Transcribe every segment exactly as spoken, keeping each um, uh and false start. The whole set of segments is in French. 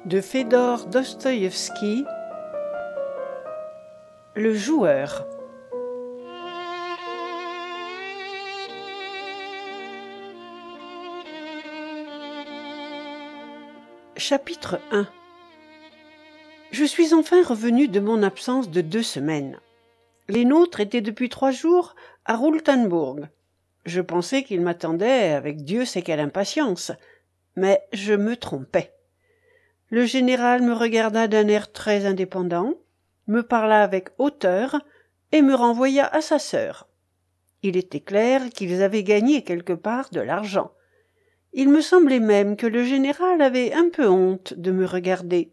de Fédor Dostoïevski, Le joueur. Chapitre un. Je suis enfin revenu de mon absence de deux semaines. Les nôtres étaient depuis trois jours à Rultenburg. Je pensais qu'ils m'attendaient avec Dieu sait quelle impatience, mais je me trompais. Le général me regarda d'un air très indépendant, me parla avec hauteur et me renvoya à sa sœur. Il était clair qu'ils avaient gagné quelque part de l'argent. Il me semblait même que le général avait un peu honte de me regarder.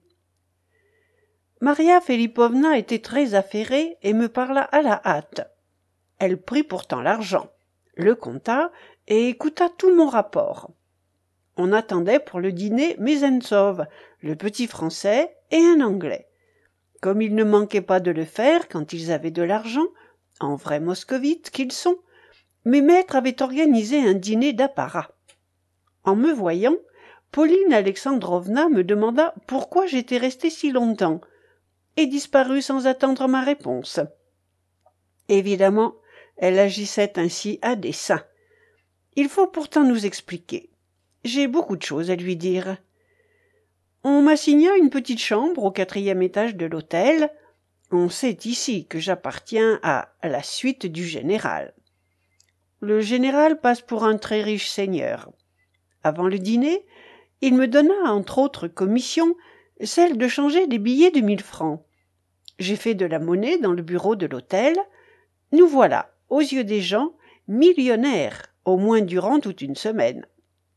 Maria Filipovna était très affairée et me parla à la hâte. Elle prit pourtant l'argent, le compta et écouta tout mon rapport. On attendait pour le dîner Mezentsev, le petit Français et un Anglais. Comme ils ne manquaient pas de le faire quand ils avaient de l'argent, en vrais moscovites qu'ils sont, mes maîtres avaient organisé un dîner d'apparat. En me voyant, Pauline Alexandrovna me demanda pourquoi j'étais resté si longtemps, et disparut sans attendre ma réponse. Évidemment, elle agissait ainsi à dessein. Il faut pourtant nous expliquer. J'ai beaucoup de choses à lui dire. On m'assigna une petite chambre au quatrième étage de l'hôtel. On sait ici que j'appartiens à la suite du général. Le général passe pour un très riche seigneur. Avant le dîner, il me donna, entre autres commissions, celle de changer des billets de mille francs. J'ai fait de la monnaie dans le bureau de l'hôtel. Nous voilà, aux yeux des gens, millionnaires, au moins durant toute une semaine.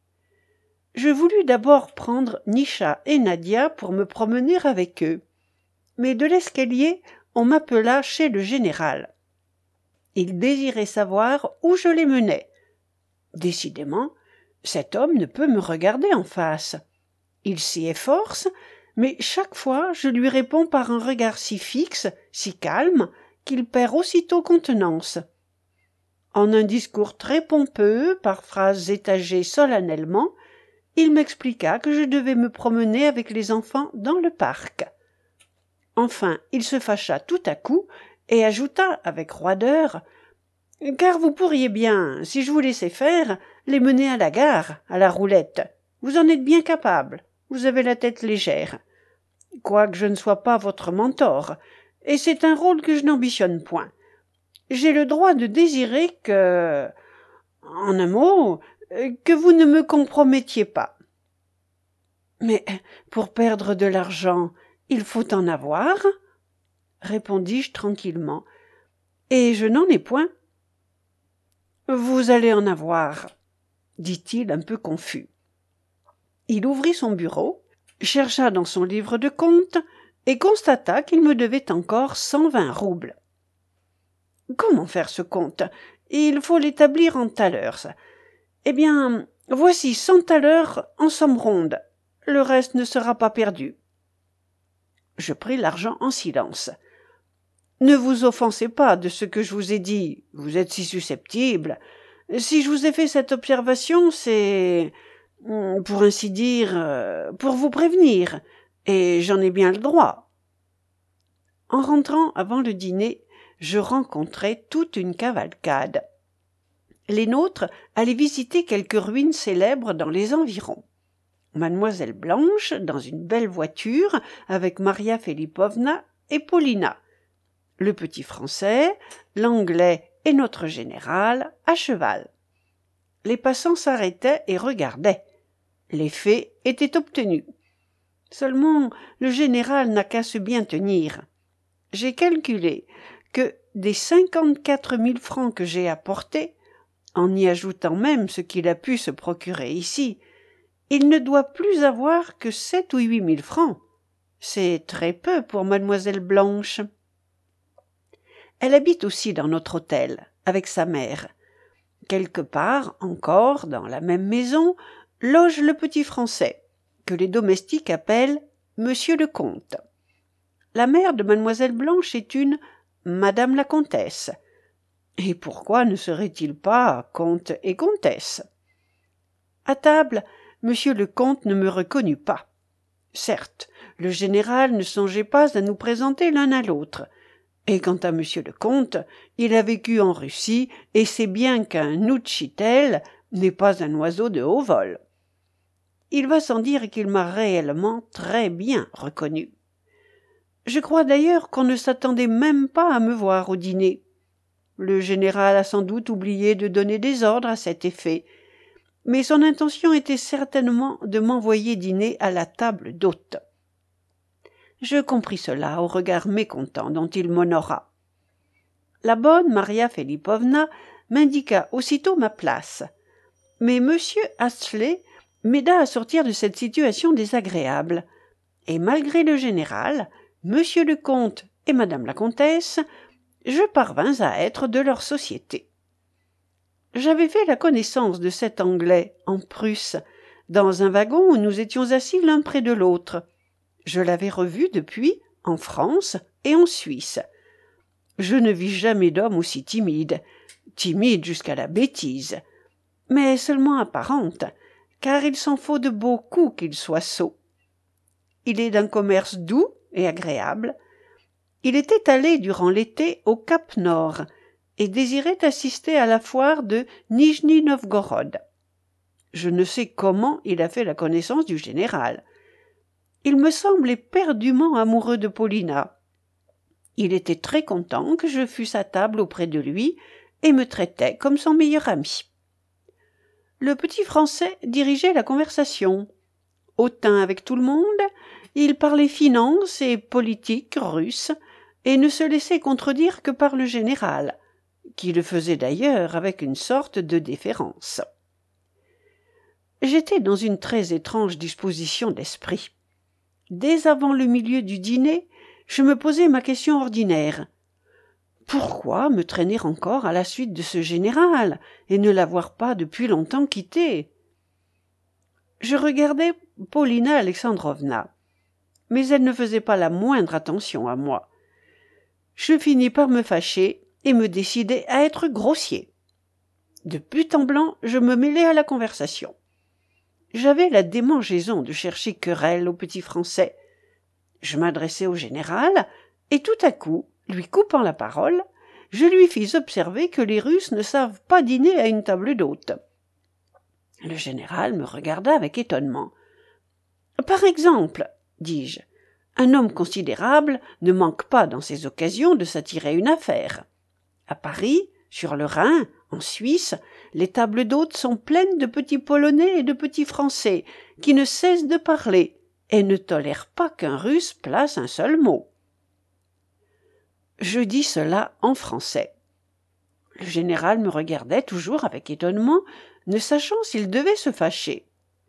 Je voulus d'abord prendre Nisha et Nadia pour me promener avec eux. Mais de l'escalier, on m'appela chez le général. Il désirait savoir où je les menais. Décidément, cet homme ne peut me regarder en face. Il s'y efforce, mais chaque fois je lui réponds par un regard si fixe, si calme, qu'il perd aussitôt contenance. En un discours très pompeux, par phrases étagées solennellement, il m'expliqua que je devais me promener avec les enfants dans le parc. Enfin, il se fâcha tout à coup et ajouta avec roideur « Car vous pourriez bien, si je vous laissais faire, les mener à la gare, à la roulette. Vous en êtes bien capable, vous avez la tête légère. Quoique je ne sois pas votre mentor, et c'est un rôle que je n'ambitionne point. J'ai le droit de désirer que... En un mot, que vous ne me compromettiez pas. » Mais pour perdre de l'argent, il faut en avoir, répondis-je tranquillement, et je n'en ai point. Vous allez en avoir, dit-il un peu confus. Il ouvrit son bureau, chercha dans son livre de compte et constata qu'il me devait encore cent vingt roubles. Comment faire ce compte? Il faut l'établir en thalers. Eh bien, voici cent thalers en somme ronde. Le reste ne sera pas perdu. Je pris l'argent en silence. Ne vous offensez pas de ce que je vous ai dit, vous êtes si susceptible. Si je vous ai fait cette observation, c'est, pour ainsi dire, pour vous prévenir, et j'en ai bien le droit. En rentrant avant le dîner, je rencontrai toute une cavalcade. Les nôtres allaient visiter quelques ruines célèbres dans les environs. Mademoiselle Blanche, dans une belle voiture, avec Maria Filipovna et Paulina. Le petit Français, l'Anglais et notre général à cheval. Les passants s'arrêtaient et regardaient. L'effet était obtenu. Seulement, le général n'a qu'à se bien tenir. J'ai calculé que des cinquante-quatre mille francs que j'ai apportés, en y ajoutant même ce qu'il a pu se procurer ici, il ne doit plus avoir que sept ou huit mille francs. C'est très peu pour mademoiselle Blanche. Elle habite aussi dans notre hôtel, avec sa mère. Quelque part, encore, dans la même maison, loge le petit Français, que les domestiques appellent Monsieur le Comte. La mère de mademoiselle Blanche est une Madame la Comtesse. Et pourquoi ne serait-il pas comte et comtesse? À table, Monsieur le comte ne me reconnut pas. Certes, le général ne songeait pas à nous présenter l'un à l'autre. Et quant à monsieur le comte, il a vécu en Russie et sait bien qu'un Ouchitel n'est pas un oiseau de haut vol. Il va sans dire qu'il m'a réellement très bien reconnu. Je crois d'ailleurs qu'on ne s'attendait même pas à me voir au dîner. Le général a sans doute oublié de donner des ordres à cet effet, mais son intention était certainement de m'envoyer dîner à la table d'hôte. Je compris cela au regard mécontent dont il m'honora. La bonne Maria Filipovna m'indiqua aussitôt ma place, mais monsieur Astley m'aida à sortir de cette situation désagréable, et malgré le général, monsieur le comte et madame la comtesse, je parvins à être de leur société. J'avais fait la connaissance de cet Anglais en Prusse, dans un wagon où nous étions assis l'un près de l'autre. Je l'avais revu depuis en France et en Suisse. Je ne vis jamais d'homme aussi timide, timide jusqu'à la bêtise, mais seulement apparente, car il s'en faut de beaucoup qu'il soit sot. Il est d'un commerce doux et agréable. Il était allé durant l'été au Cap Nord et désirait assister à la foire de Nijni Novgorod. Je ne sais comment il a fait la connaissance du général. Il me semble éperdument amoureux de Paulina. Il était très content que je fusse à table auprès de lui et me traitait comme son meilleur ami. Le petit Français dirigeait la conversation. Hautain avec tout le monde, il parlait finances et politique russe et ne se laissait contredire que par le général, qui le faisait d'ailleurs avec une sorte de déférence. J'étais dans une très étrange disposition d'esprit. Dès avant le milieu du dîner, je me posais ma question ordinaire. Pourquoi me traîner encore à la suite de ce général et ne l'avoir pas depuis longtemps quitté? Je regardais Paulina Alexandrovna, mais elle ne faisait pas la moindre attention à moi. Je finis par me fâcher et me décidai à être grossier. De but en blanc, je me mêlai à la conversation. J'avais la démangeaison de chercher querelle au petit Français. Je m'adressai au général, et tout à coup, lui coupant la parole, je lui fis observer que les Russes ne savent pas dîner à une table d'hôte. Le général me regarda avec étonnement. « Par exemple, dis-je, un homme considérable ne manque pas dans ces occasions de s'attirer une affaire. À Paris, sur le Rhin, en Suisse, les tables d'hôtes sont pleines de petits Polonais et de petits Français qui ne cessent de parler et ne tolèrent pas qu'un Russe place un seul mot. » Je dis cela en français. Le général me regardait toujours avec étonnement, ne sachant s'il devait se fâcher.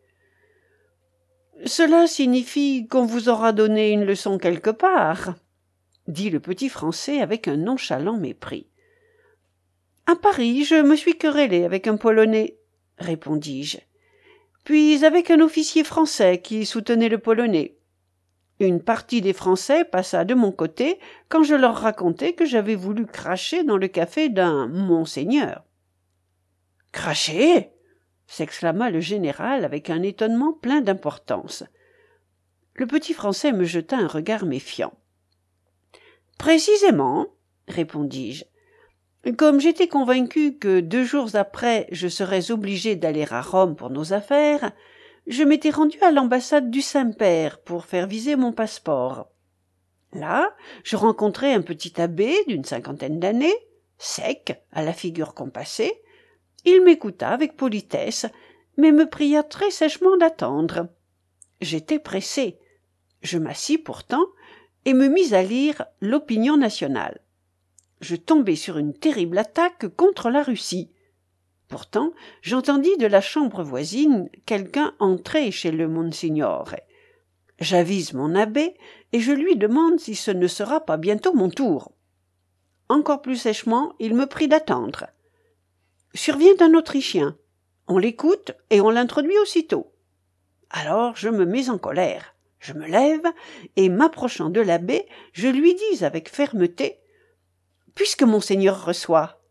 « Cela signifie qu'on vous aura donné une leçon quelque part, » dit le petit Français avec un nonchalant mépris. « À Paris, je me suis querellé avec un Polonais, » répondis-je, puis avec un officier français qui soutenait le Polonais. Une partie des Français passa de mon côté quand je leur racontai que j'avais voulu cracher dans le café d'un monseigneur. « Cracher » s'exclama le général avec un étonnement plein d'importance. Le petit Français me jeta un regard méfiant. « Précisément, » répondis-je. Comme j'étais convaincu que deux jours après je serais obligé d'aller à Rome pour nos affaires, je m'étais rendu à l'ambassade du Saint-Père pour faire viser mon passeport. Là, je rencontrai un petit abbé d'une cinquantaine d'années, sec, à la figure compassée. Il m'écouta avec politesse, mais me pria très sèchement d'attendre. J'étais pressé. Je m'assis pourtant et me mis à lire l'Opinion nationale. Je tombai sur une terrible attaque contre la Russie. Pourtant, j'entendis de la chambre voisine quelqu'un entrer chez le Monsignore. J'avise mon abbé et je lui demande si ce ne sera pas bientôt mon tour. Encore plus sèchement, il me prie d'attendre. Survient un Autrichien. On l'écoute et on l'introduit aussitôt. Alors je me mets en colère. Je me lève et, m'approchant de l'abbé, je lui dis avec fermeté « Puisque monseigneur reçoit,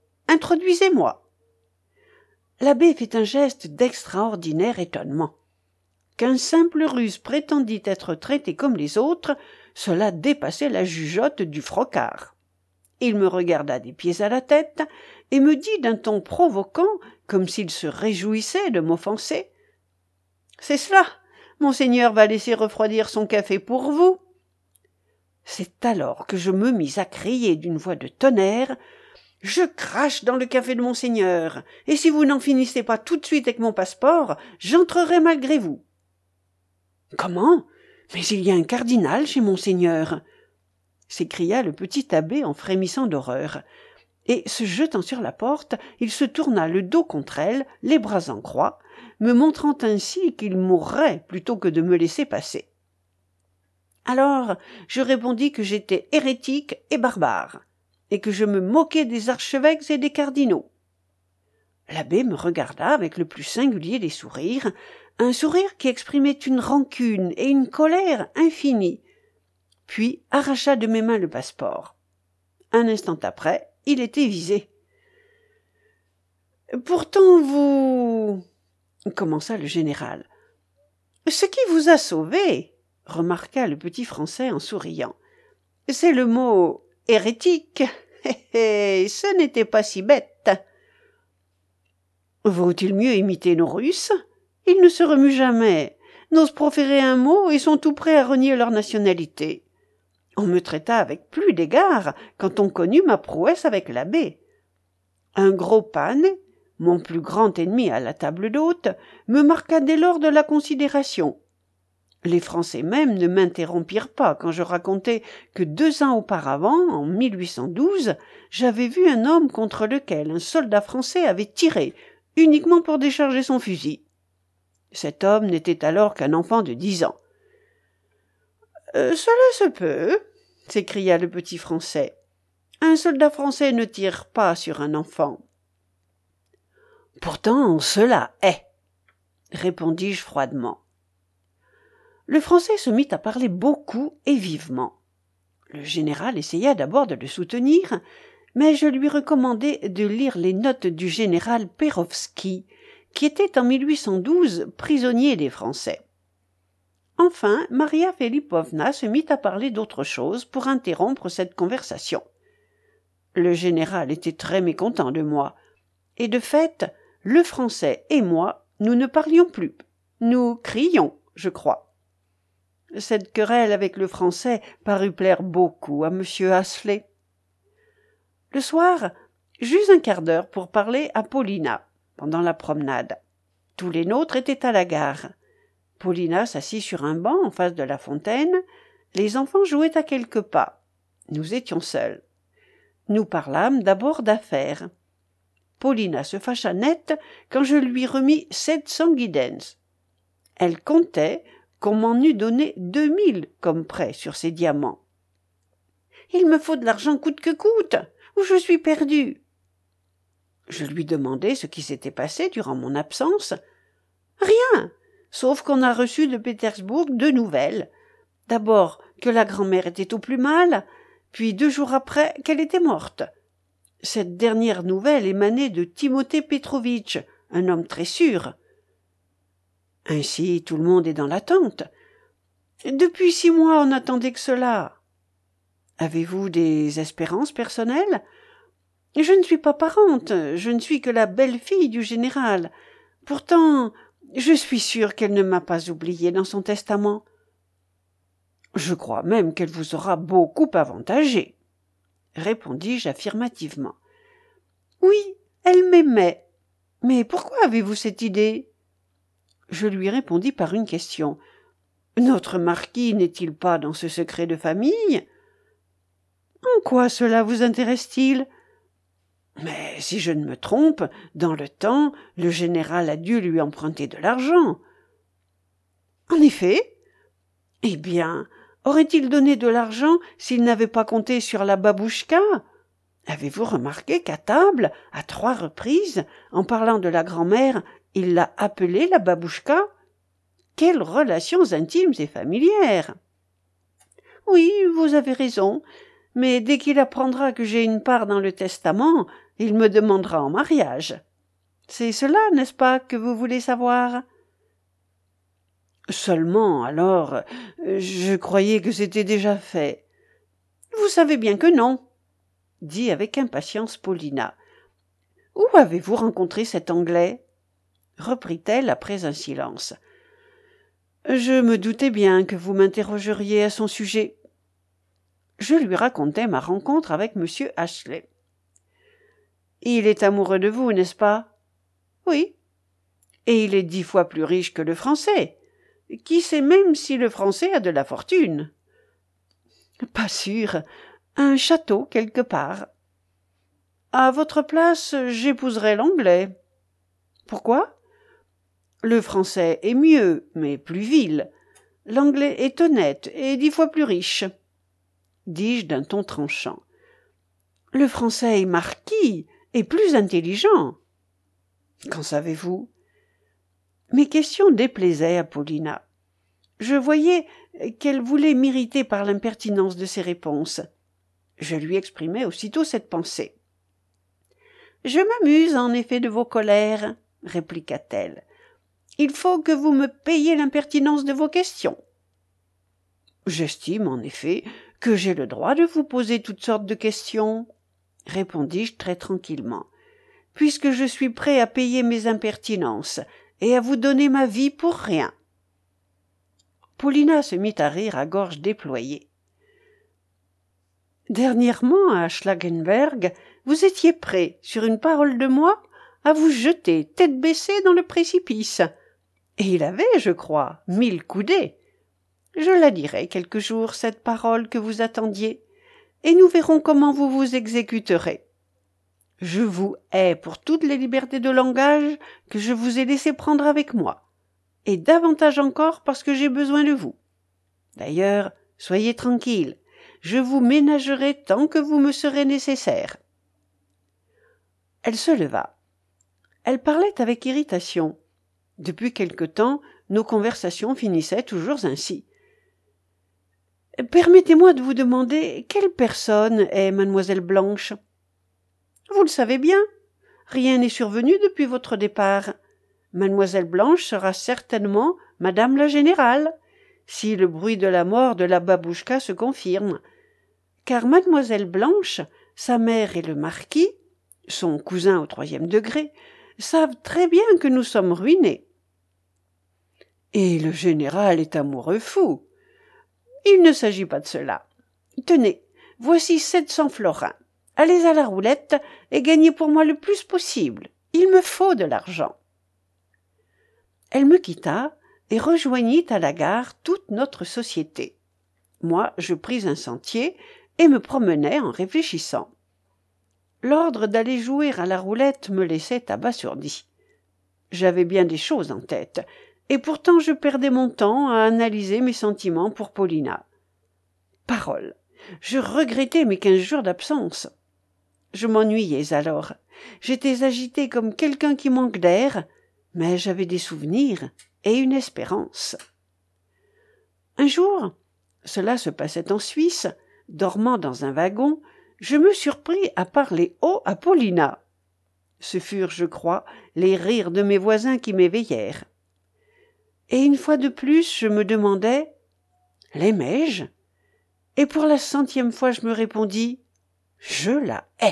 introduisez-moi. » L'abbé fit un geste d'extraordinaire étonnement. qu'un simple russe prétendit être traité comme les autres, cela dépassait la jugeote du frocard. Il me regarda des pieds à la tête et me dit d'un ton provoquant, comme s'il se réjouissait de m'offenser. « C'est cela, monseigneur va laisser refroidir son café pour vous. » C'est alors que je me mis à crier d'une voix de tonnerre. « Je crache dans le café de monseigneur, et si vous n'en finissez pas tout de suite avec mon passeport, j'entrerai malgré vous. »« Comment ? Mais il y a un cardinal chez monseigneur !» s'écria le petit abbé en frémissant d'horreur. Et, se jetant sur la porte, il se tourna le dos contre elle, les bras en croix, me montrant ainsi qu'il mourrait plutôt que de me laisser passer. Alors, je répondis que j'étais hérétique et barbare, et que je me moquais des archevêques et des cardinaux. L'abbé me regarda avec le plus singulier des sourires, un sourire qui exprimait une rancune et une colère infinies, puis arracha de mes mains le passeport. Un instant après, il était visé. « Pourtant vous... » commença le général. « Ce qui vous a sauvé, » remarqua le petit Français en souriant, « c'est le mot « hérétique ». Hé hé, ce n'était pas si bête. Vaut-il mieux imiter nos Russes ? Ils ne se remuent jamais, n'osent proférer un mot et sont tout prêts à renier leur nationalité. On me traita avec plus d'égard quand on connut ma prouesse avec l'abbé. Un gros panne, mon plus grand ennemi à la table d'hôte, me marqua dès lors de la considération. Les Français même ne m'interrompirent pas quand je racontai que deux ans auparavant, en mille huit cent douze, j'avais vu un homme contre lequel un soldat français avait tiré, uniquement pour décharger son fusil. Cet homme n'était alors qu'un enfant de dix ans. Euh, « Cela se peut, » s'écria le petit Français. « Un soldat français ne tire pas sur un enfant. »« Pourtant, cela est, » répondis-je froidement. Le Français se mit à parler beaucoup et vivement. Le général essaya d'abord de le soutenir, mais je lui recommandai de lire les notes du général Pérovski, qui était en mille huit cent douze prisonnier des Français. Enfin, Maria Filipovna se mit à parler d'autre chose pour interrompre cette conversation. Le général était très mécontent de moi, et de fait, le Français et moi, nous ne parlions plus. Nous crions, je crois. Cette querelle avec le Français parut plaire beaucoup à M. Asselet. Le soir, j'eus un quart d'heure pour parler à Paulina, pendant la promenade. Tous les nôtres étaient à la gare. Paulina s'assit sur un banc en face de la fontaine. Les enfants jouaient à quelques pas. Nous étions seuls. Nous parlâmes d'abord d'affaires. Paulina se fâcha net quand je lui remis sept cents guidens. Elle comptait qu'on m'en eût donné deux mille comme prêt sur ces diamants. « Il me faut de l'argent coûte que coûte, ou je suis perdue. » Je lui demandai ce qui s'était passé durant mon absence. « Rien, sauf qu'on a reçu de Pétersbourg deux nouvelles. D'abord que la grand-mère était au plus mal, puis deux jours après qu'elle était morte. Cette dernière nouvelle émanait de Timothée Petrovitch, un homme très sûr. Ainsi tout le monde est dans l'attente. Depuis six mois on n'attendait que cela. Avez-vous des espérances personnelles ? Je ne suis pas parente, je ne suis que la belle-fille du général. Pourtant, je suis sûre qu'elle ne m'a pas oubliée dans son testament. Je crois même qu'elle vous aura beaucoup avantagé, répondis-je affirmativement. Oui, elle m'aimait. Mais pourquoi avez-vous cette idée ? Je lui répondis par une question. Notre marquis n'est-il pas dans ce secret de famille ? En quoi cela vous intéresse-t-il ? Mais si je ne me trompe, dans le temps, le général a dû lui emprunter de l'argent. En effet. Eh bien, aurait-il donné de l'argent s'il n'avait pas compté sur la babouchka ? Avez-vous remarqué qu'à table, à trois reprises, en parlant de la grand-mère, il l'a appelée la babouchka ? Quelles relations intimes et familières ! Oui, vous avez raison, mais dès qu'il apprendra que j'ai une part dans le testament, il me demandera en mariage. C'est cela, n'est-ce pas, que vous voulez savoir ? Seulement, alors, je croyais que c'était déjà fait. Vous savez bien que non, dit avec impatience Paulina. Où avez-vous rencontré cet Anglais? Reprit-elle après un silence. Je me doutais bien que vous m'interrogeriez à son sujet. Je lui racontai ma rencontre avec monsieur Ashley. Il est amoureux de vous, n'est-ce pas? Oui. Et il est dix fois plus riche que le Français. Qui sait même si le Français a de la fortune? Pas sûr. Un château quelque part. À votre place, j'épouserais l'Anglais. Pourquoi? Le Français est mieux, mais plus vil. L'Anglais est honnête et dix fois plus riche, dis-je d'un ton tranchant. Le Français est marquis et plus intelligent. Qu'en savez-vous? Mes questions déplaisaient à Paulina. Je voyais qu'elle voulait m'irriter par l'impertinence de ses réponses. Je lui exprimai aussitôt cette pensée. « Je m'amuse en effet de vos colères, » répliqua-t-elle. « Il faut que vous me payiez l'impertinence de vos questions. » J'estime, en effet, que j'ai le droit de vous poser toutes sortes de questions, répondis-je très tranquillement, puisque je suis prêt à payer mes impertinences et à vous donner ma vie pour rien. Paulina se mit à rire à gorge déployée. Dernièrement, à Schlagenberg, vous étiez prêt, sur une parole de moi, à vous jeter tête baissée dans le précipice. Et il avait, je crois, mille coudées. Je la dirai quelque jour, cette parole que vous attendiez, et nous verrons comment vous vous exécuterez. Je vous hais pour toutes les libertés de langage que je vous ai laissé prendre avec moi, et davantage encore parce que j'ai besoin de vous. D'ailleurs, soyez tranquille, je vous ménagerai tant que vous me serez nécessaire. Elle se leva. Elle parlait avec irritation. Depuis quelque temps, nos conversations finissaient toujours ainsi. « Permettez-moi de vous demander quelle personne est mademoiselle Blanche. » « Vous le savez bien, rien n'est survenu depuis votre départ. Mademoiselle Blanche sera certainement madame la générale, si le bruit de la mort de la babouchka se confirme. Car mademoiselle Blanche, sa mère et le marquis, son cousin au troisième degré, savent très bien que nous sommes ruinés. Et le général est amoureux fou. Il ne s'agit pas de cela. Tenez, voici sept cents florins. Allez à la roulette et gagnez pour moi le plus possible. Il me faut de l'argent. » Elle me quitta et rejoignit à la gare toute notre société. Moi, je pris un sentier et me promenai en réfléchissant. L'ordre d'aller jouer à la roulette me laissait abasourdi. J'avais bien des choses en tête, et pourtant je perdais mon temps à analyser mes sentiments pour Paulina. Parole, je regrettais mes quinze jours d'absence. Je m'ennuyais alors. J'étais agitée comme quelqu'un qui manque d'air, mais j'avais des souvenirs et une espérance. Un jour, cela se passait en Suisse, dormant dans un wagon, je me surpris à parler haut à Paulina. Ce furent, je crois, les rires de mes voisins qui m'éveillèrent. Et une fois de plus, je me demandais « L'aimais-je » Et pour la centième fois, je me répondis « Je la hais ».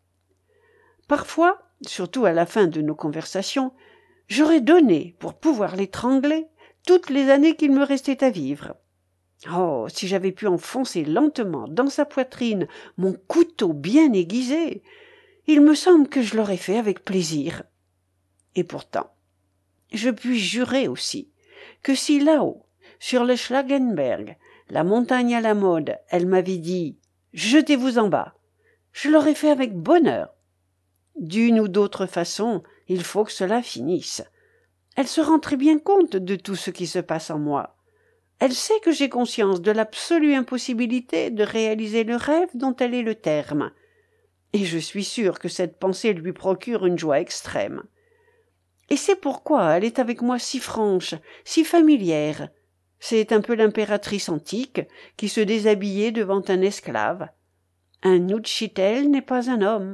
Parfois, surtout à la fin de nos conversations, j'aurais donné, pour pouvoir l'étrangler, toutes les années qu'il me restait à vivre. Oh, si j'avais pu enfoncer lentement dans sa poitrine mon couteau bien aiguisé, il me semble que je l'aurais fait avec plaisir. Et pourtant, je puis jurer aussi que si là-haut, sur le Schlagenberg, la montagne à la mode, elle m'avait dit « Jetez-vous en bas », je l'aurais fait avec bonheur. D'une ou d'autre façon, il faut que cela finisse. Elle se rend très bien compte de tout ce qui se passe en moi. Elle sait que j'ai conscience de l'absolue impossibilité de réaliser le rêve dont elle est le terme. Et je suis sûre que cette pensée lui procure une joie extrême. Et c'est pourquoi elle est avec moi si franche, si familière. C'est un peu l'impératrice antique qui se déshabillait devant un esclave. Un Utchitel n'est pas un homme.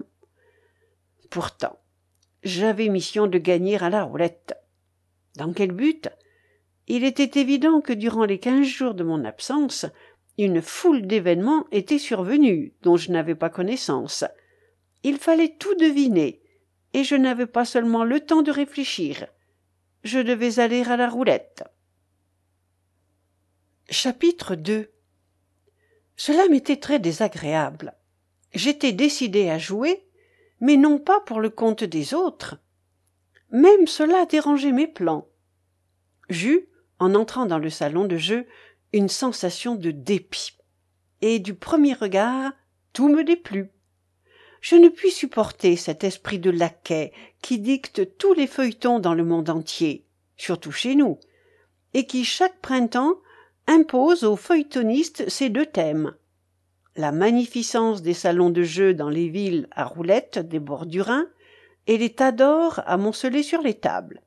Pourtant, j'avais mission de gagner à la roulette. Dans quel but? Il était évident que durant les quinze jours de mon absence, une foule d'événements étaient survenus dont je n'avais pas connaissance. Il fallait tout deviner, et je n'avais pas seulement le temps de réfléchir. Je devais aller à la roulette. Chapitre deux. Cela m'était très désagréable. J'étais décidé à jouer, mais non pas pour le compte des autres. Même cela dérangeait mes plans. J'eus, en entrant dans le salon de jeu, une sensation de dépit. Et du premier regard, tout me déplut. Je ne puis supporter cet esprit de laquais qui dicte tous les feuilletons dans le monde entier, surtout chez nous, et qui, chaque printemps, impose aux feuilletonistes ces deux thèmes. La magnificence des salons de jeu dans les villes à roulettes des bords du Rhin et les tas d'or amoncelés sur les tables.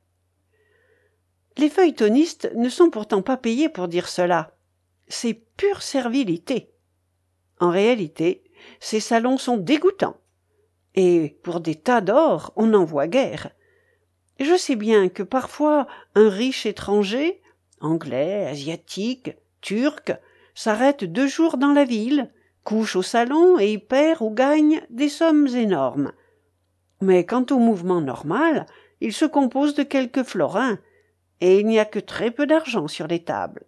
Les feuilletonistes ne sont pourtant pas payés pour dire cela. C'est pure servilité. En réalité, ces salons sont dégoûtants. Et pour des tas d'or, on n'en voit guère. Je sais bien que parfois un riche étranger, anglais, asiatique, turc, s'arrête deux jours dans la ville, couche au salon et y perd ou gagne des sommes énormes. Mais quant au mouvement normal, il se compose de quelques florins, et il n'y a que très peu d'argent sur les tables.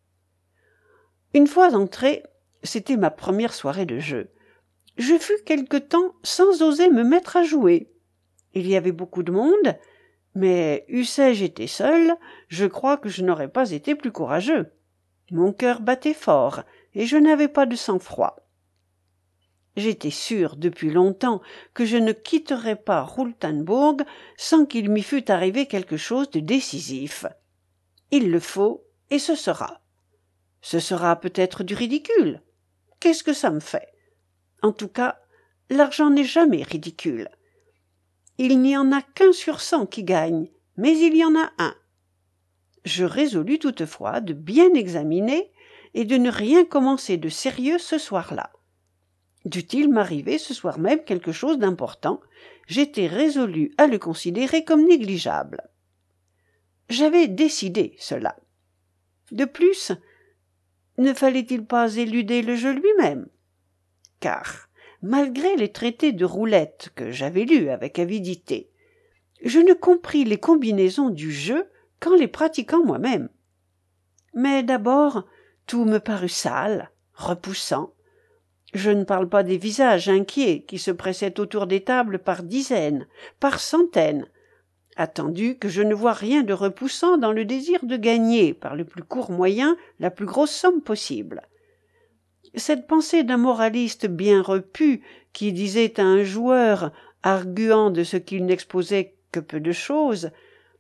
Une fois entré, c'était ma première soirée de jeu. Je fus quelque temps sans oser me mettre à jouer. Il y avait beaucoup de monde, mais eussé-je été seul, je crois que je n'aurais pas été plus courageux. Mon cœur battait fort, et je n'avais pas de sang-froid. J'étais sûr depuis longtemps que je ne quitterais pas Rultenburg sans qu'il m'y fût arrivé quelque chose de décisif. Il le faut, et ce sera. Ce sera peut-être du ridicule. Qu'est-ce que ça me fait? En tout cas, l'argent n'est jamais ridicule. Il n'y en a qu'un sur cent qui gagne, mais il y en a un. Je résolus toutefois de bien examiner et de ne rien commencer de sérieux ce soir-là. Dût-il m'arriver ce soir même quelque chose d'important, j'étais résolu à le considérer comme négligeable. J'avais décidé cela. De plus, ne fallait-il pas éluder le jeu lui-même? Car, malgré les traités de roulette que j'avais lus avec avidité, je ne compris les combinaisons du jeu qu'en les pratiquant moi-même. Mais d'abord, tout me parut sale, repoussant. Je ne parle pas des visages inquiets qui se pressaient autour des tables par dizaines, par centaines, attendu que je ne vois rien de repoussant dans le désir de gagner, par le plus court moyen, la plus grosse somme possible. Cette pensée d'un moraliste bien repu, qui disait à un joueur, arguant de ce qu'il n'exposait que peu de choses,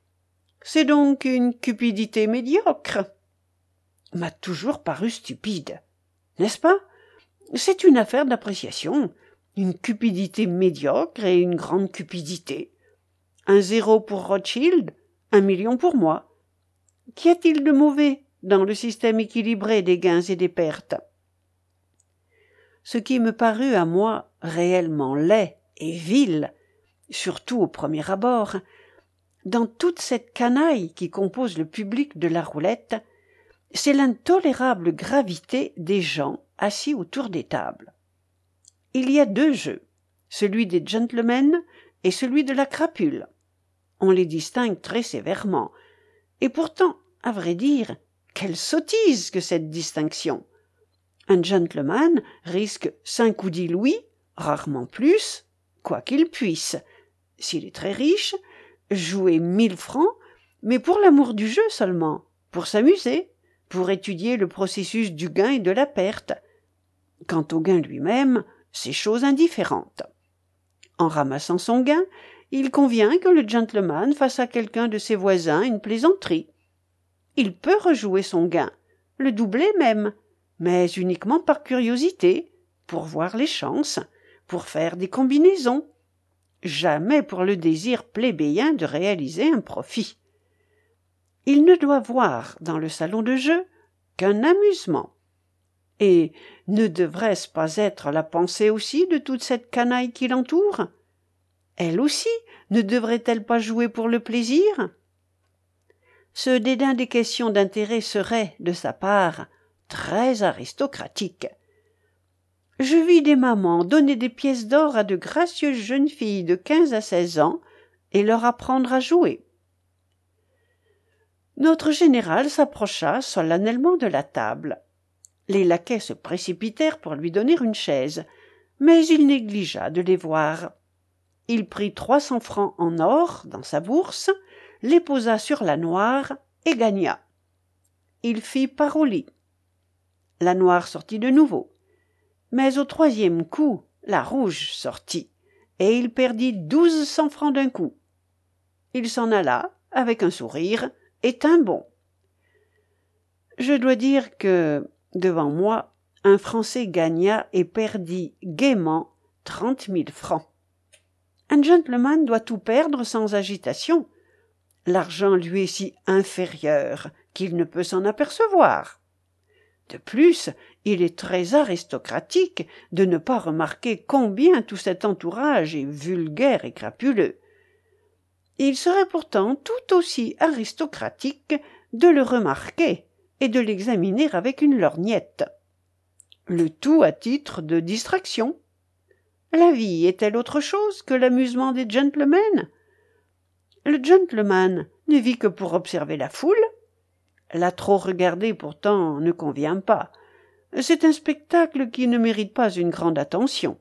« C'est donc une cupidité médiocre », m'a toujours paru stupide, n'est-ce pas? C'est une affaire d'appréciation, une cupidité médiocre et une grande cupidité. Un zéro pour Rothschild, un million pour moi. Qu'y a-t-il de mauvais dans le système équilibré des gains et des pertes? Ce qui me parut à moi réellement laid et vil, surtout au premier abord, dans toute cette canaille qui compose le public de la roulette, c'est l'intolérable gravité des gens assis autour des tables. Il y a deux jeux, celui des gentlemen et celui de la crapule. On les distingue très sévèrement, et pourtant, à vrai dire, quelle sottise que cette distinction! Un gentleman risque cinq ou dix louis, rarement plus, quoi qu'il puisse, s'il est très riche, jouer mille francs, mais pour l'amour du jeu seulement, pour s'amuser, pour étudier le processus du gain et de la perte. Quant au gain lui-même, c'est chose indifférente. En ramassant son gain, il convient que le gentleman fasse à quelqu'un de ses voisins une plaisanterie. Il peut rejouer son gain, le doubler même, mais uniquement par curiosité, pour voir les chances, pour faire des combinaisons, jamais pour le désir plébéien de réaliser un profit. Il ne doit voir dans le salon de jeu qu'un amusement. Et ne devrait-ce pas être la pensée aussi de toute cette canaille qui l'entoure? Elle aussi ne devrait-elle pas jouer pour le plaisir? Ce dédain des questions d'intérêt serait, de sa part, très aristocratique. Je vis des mamans donner des pièces d'or à de gracieuses jeunes filles de quinze à seize ans et leur apprendre à jouer. Notre général s'approcha solennellement de la table. Les laquais se précipitèrent pour lui donner une chaise, mais il négligea de les voir. Il prit trois cents francs en or dans sa bourse, les posa sur la noire et gagna. Il fit paroli. La noire sortit de nouveau. Mais au troisième coup, la rouge sortit, et il perdit douze cents francs d'un coup. Il s'en alla, avec un sourire, et un bon. Je dois dire que, devant moi, un Français gagna et perdit gaiement trente mille francs. Un gentleman doit tout perdre sans agitation. L'argent lui est si inférieur qu'il ne peut s'en apercevoir. De plus, il est très aristocratique de ne pas remarquer combien tout cet entourage est vulgaire et crapuleux. Il serait pourtant tout aussi aristocratique de le remarquer et de l'examiner avec une lorgnette. Le tout à titre de distraction. La vie est-elle autre chose que l'amusement des gentlemen? Le gentleman ne vit que pour observer la foule. La trop regarder pourtant ne convient pas. C'est un spectacle qui ne mérite pas une grande attention.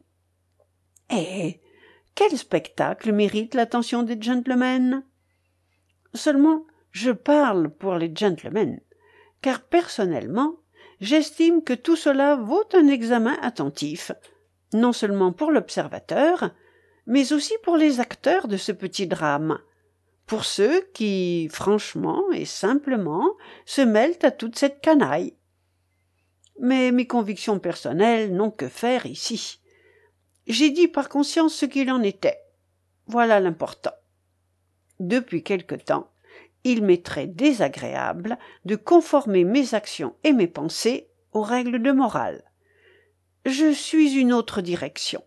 Eh, quel spectacle mérite l'attention des gentlemen? Seulement, je parle pour les gentlemen, car personnellement, j'estime que tout cela vaut un examen attentif, non seulement pour l'observateur, mais aussi pour les acteurs de ce petit drame, pour ceux qui, franchement et simplement, se mêlent à toute cette canaille. Mais mes convictions personnelles n'ont que faire ici. J'ai dit par conscience ce qu'il en était. Voilà l'important. Depuis quelque temps, il m'est très désagréable de conformer mes actions et mes pensées aux règles de morale. Je suis une autre direction.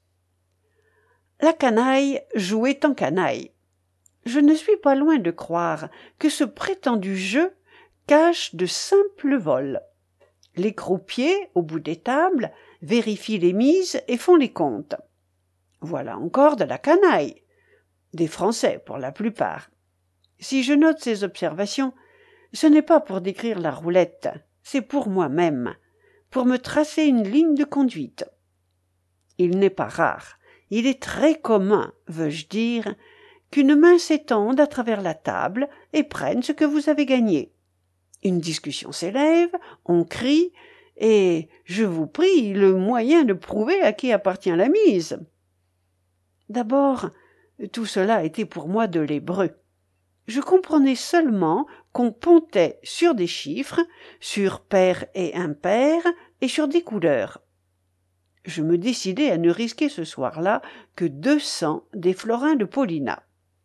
La canaille jouait en canaille. Je ne suis pas loin de croire que ce prétendu jeu cache de simples vols. Les croupiers, au bout des tables, vérifient les mises et font les comptes. Voilà encore de la canaille. Des Français, pour la plupart. Si je note ces observations, ce n'est pas pour décrire la roulette, c'est pour moi-même, pour me tracer une ligne de conduite. Il n'est pas rare, il est très commun, veux-je dire, qu'une main s'étende à travers la table et prenne ce que vous avez gagné. Une discussion s'élève, on crie, et, je vous prie, le moyen de prouver à qui appartient la mise. D'abord, tout cela était pour moi de l'hébreu. Je comprenais seulement qu'on pontait sur des chiffres, sur pair et impair, et sur des couleurs. Je me décidai à ne risquer ce soir-là que deux cents des florins de Paulina.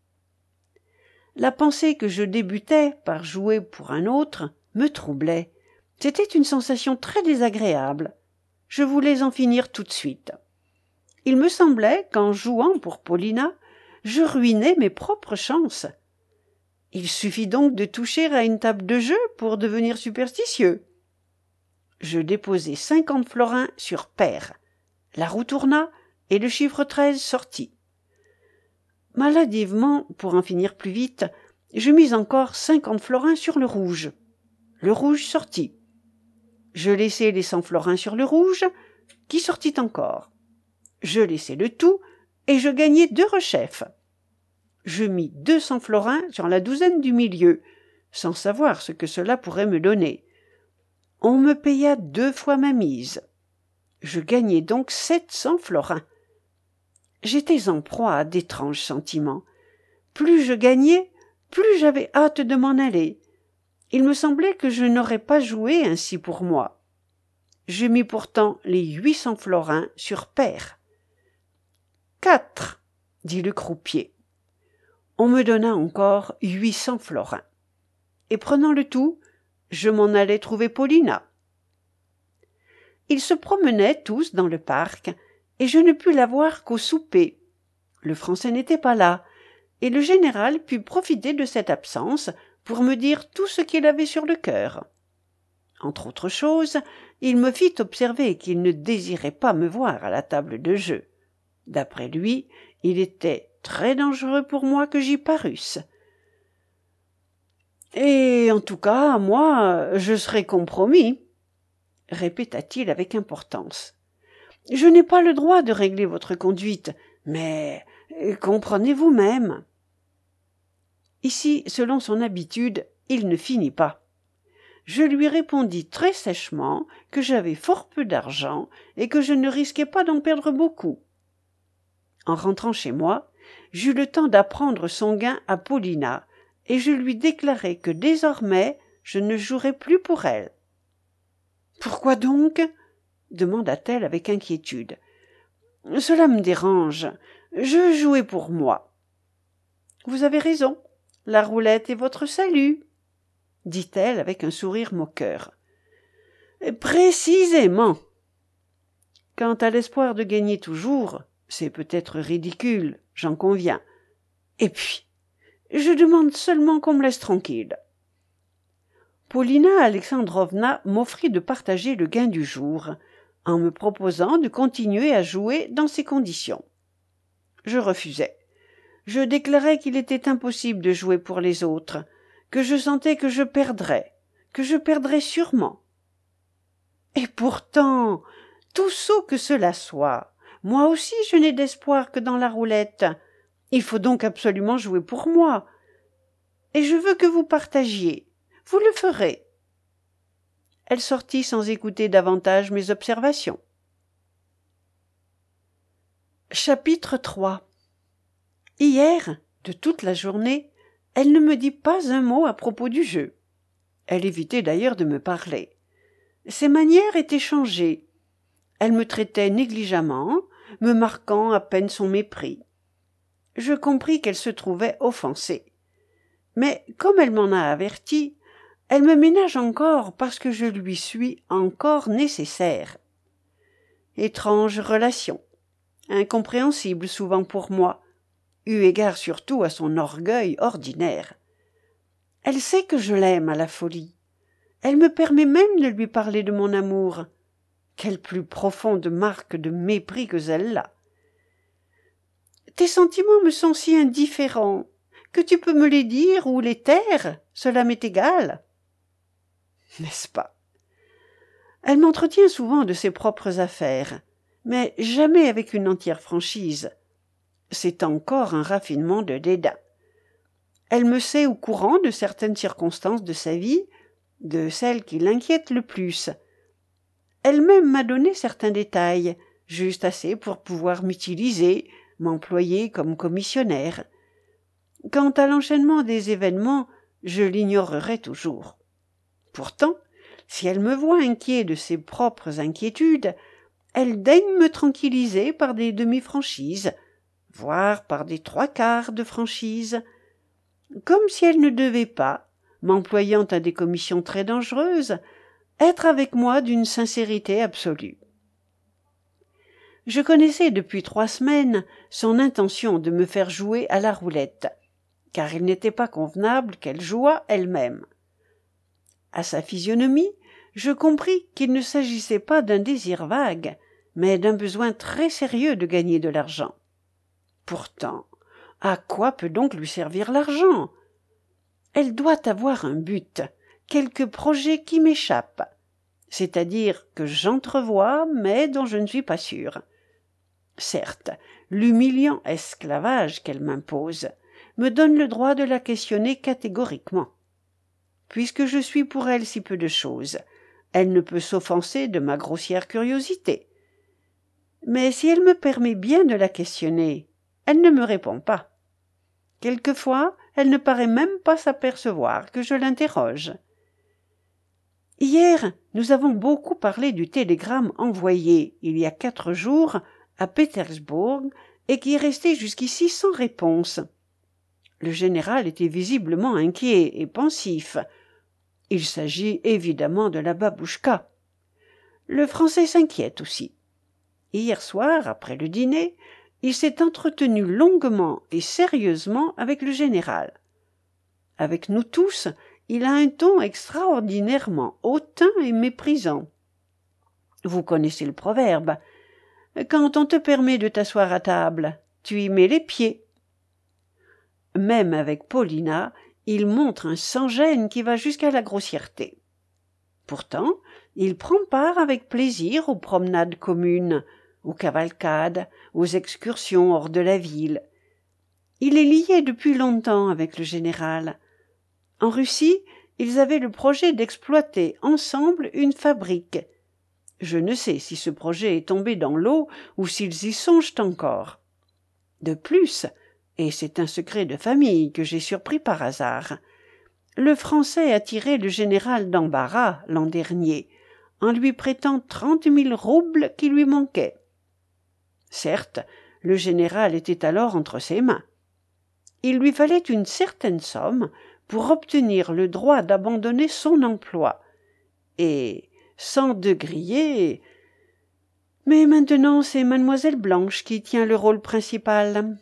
La pensée que je débutais par jouer pour un autre me troublait. C'était une sensation très désagréable. Je voulais en finir tout de suite. Il me semblait qu'en jouant pour Paulina, je ruinais mes propres chances. Il suffit donc de toucher à une table de jeu pour devenir superstitieux. Je déposai cinquante florins sur pair. La roue tourna et le chiffre treize sortit. Maladivement, pour en finir plus vite, je mis encore cinquante florins sur le rouge. Le rouge sortit. Je laissai les cent florins sur le rouge, qui sortit encore. Je laissai le tout, et je gagnai deux rechefs. Je mis deux cents florins sur la douzaine du milieu, sans savoir ce que cela pourrait me donner. On me paya deux fois ma mise. Je gagnai donc sept cents florins. J'étais en proie à d'étranges sentiments. Plus je gagnais, plus j'avais hâte de m'en aller. Il me semblait que je n'aurais pas joué ainsi pour moi. Je mis pourtant les huit cents florins sur pair. Quatre, dit le croupier. On me donna encore huit cents florins. Et prenant le tout, je m'en allai trouver Paulina. Ils se promenaient tous dans le parc, et je ne pus la voir qu'au souper. Le Français n'était pas là, et le général put profiter de cette absence pour me dire tout ce qu'il avait sur le cœur. Entre autres choses, il me fit observer qu'il ne désirait pas me voir à la table de jeu. D'après lui, il était très dangereux pour moi que j'y parusse. « Et en tout cas, moi, je serai compromis, » répéta-t-il avec importance. « Je n'ai pas le droit de régler votre conduite, mais comprenez vous-même. » Ici, selon son habitude, il ne finit pas. Je lui répondis très sèchement que j'avais fort peu d'argent et que je ne risquais pas d'en perdre beaucoup. En rentrant chez moi, j'eus le temps d'apprendre son gain à Paulina, et je lui déclarai que désormais je ne jouerais plus pour elle. « Pourquoi donc ?» demanda-t-elle avec inquiétude. « Cela me dérange. Je jouais pour moi. »« Vous avez raison. La roulette est votre salut, » dit-elle avec un sourire moqueur. « Précisément. Quant à l'espoir de gagner toujours, c'est peut-être ridicule, j'en conviens. Et puis, je demande seulement qu'on me laisse tranquille. » Paulina Alexandrovna m'offrit de partager le gain du jour, en me proposant de continuer à jouer dans ces conditions. Je refusai. Je déclarai qu'il était impossible de jouer pour les autres, que je sentais que je perdrais, que je perdrais sûrement. Et pourtant, tout sot que cela soit, moi aussi je n'ai d'espoir que dans la roulette. Il faut donc absolument jouer pour moi. Et je veux que vous partagiez. Vous le ferez. Elle sortit sans écouter davantage mes observations. Chapitre trois. Hier, de toute la journée, elle ne me dit pas un mot à propos du jeu. Elle évitait d'ailleurs de me parler. Ses manières étaient changées. Elle me traitait négligemment, me marquant à peine son mépris. Je compris qu'elle se trouvait offensée. Mais comme elle m'en a averti, elle me ménage encore parce que je lui suis encore nécessaire. Étrange relation, incompréhensible souvent pour moi, eu égard surtout à son orgueil ordinaire. Elle sait que je l'aime à la folie. Elle me permet même de lui parler de mon amour. Quelle plus profonde marque de mépris que celle-là. Tes sentiments me sont si indifférents que tu peux me les dire ou les taire, cela m'est égal. N'est-ce pas? Elle m'entretient souvent de ses propres affaires, mais jamais avec une entière franchise. C'est encore un raffinement de dédain. Elle me sait au courant de certaines circonstances de sa vie, de celles qui l'inquiètent le plus. Elle-même m'a donné certains détails, juste assez pour pouvoir m'utiliser, m'employer comme commissionnaire. Quant à l'enchaînement des événements, je l'ignorerai toujours. Pourtant, si elle me voit inquiet de ses propres inquiétudes, elle daigne me tranquilliser par des demi-franchises, voire par des trois quarts de franchise, comme si elle ne devait pas, m'employant à des commissions très dangereuses, être avec moi d'une sincérité absolue. Je connaissais depuis trois semaines son intention de me faire jouer à la roulette, car il n'était pas convenable qu'elle jouât elle-même. À sa physionomie, je compris qu'il ne s'agissait pas d'un désir vague, mais d'un besoin très sérieux de gagner de l'argent. Pourtant, à quoi peut donc lui servir l'argent? Elle doit avoir un but, quelque projet qui m'échappe, c'est-à-dire que j'entrevois, mais dont je ne suis pas sûre. Certes, l'humiliant esclavage qu'elle m'impose me donne le droit de la questionner catégoriquement. Puisque je suis pour elle si peu de chose, elle ne peut s'offenser de ma grossière curiosité. Mais si elle me permet bien de la questionner, elle ne me répond pas. Quelquefois, elle ne paraît même pas s'apercevoir que je l'interroge. Hier, nous avons beaucoup parlé du télégramme envoyé, il y a quatre jours, à Pétersbourg, et qui est resté jusqu'ici sans réponse. Le général était visiblement inquiet et pensif. Il s'agit évidemment de la babouchka. Le Français s'inquiète aussi. Hier soir, après le dîner, il s'est entretenu longuement et sérieusement avec le général. Avec nous tous, il a un ton extraordinairement hautain et méprisant. Vous connaissez le proverbe. Quand on te permet de t'asseoir à table, tu y mets les pieds. Même avec Paulina, il montre un sans-gêne qui va jusqu'à la grossièreté. Pourtant, il prend part avec plaisir aux promenades communes, aux cavalcades, aux excursions hors de la ville. Il est lié depuis longtemps avec le général. En Russie, ils avaient le projet d'exploiter ensemble une fabrique. Je ne sais si ce projet est tombé dans l'eau ou s'ils y songent encore. De plus, et c'est un secret de famille que j'ai surpris par hasard, le Français a tiré le général d'embarras l'an dernier, en lui prêtant trente mille roubles qui lui manquaient. Certes, le général était alors entre ses mains. Il lui fallait une certaine somme pour obtenir le droit d'abandonner son emploi. Et, sans de griller... Mais maintenant, c'est mademoiselle Blanche qui tient le rôle principal.